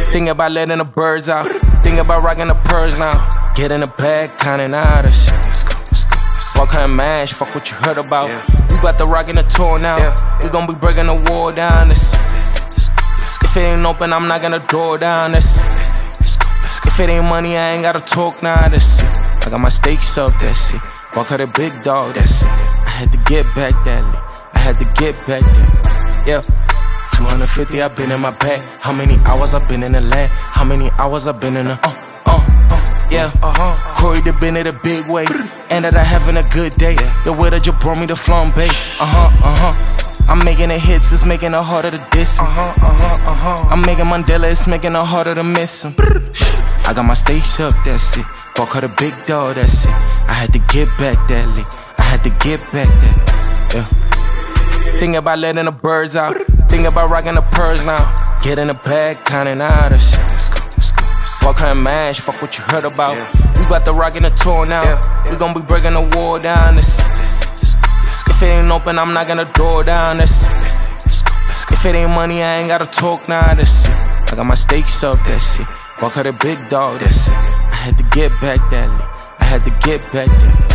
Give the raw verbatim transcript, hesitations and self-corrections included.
Think about letting the birds out. Think about rocking the purse now. Get in the bag, counting out of shit. Walk her and mash, fuck what you heard about. We got the rockin' the tour now. We gon' be breaking the wall down. This. If it ain't open, I'm knocking the door down. This. If it ain't money, I ain't gotta talk now. This. I got my stakes up, that's it. Walk her the big dog, that's it. I had to get back that lit. I had to get back that. Yeah. two hundred fifty, I been in my bag. How many hours I been in the lab? How many hours I been in the uh, uh, uh, yeah, uh-huh. Corey the been in a big way. Ended up having a good day. The way that you brought me the flambe. Uh-huh, uh-huh. I'm making the hits, it's making it harder to diss him. Uh-huh, uh-huh, uh-huh. I'm making Mandela, it's making it harder to miss him. I got my stakes up, that's it. Walk her the big dog, that's it. I had to get back that lit. I had to get back that, yeah. Think about letting the birds out. Think about rocking the purse now. Get in the bag, counting out of shit. Walk her and mash, fuck what you heard about. We got the rockin' the tour now. We gon' be breaking the wall down. This. If it ain't open, I'm knocking the door down. This. If it ain't money, I ain't gotta talk now. This. I got my stakes up, that's it. Walk her the big dog, that's it. I had to get back that lit. I had to get back that.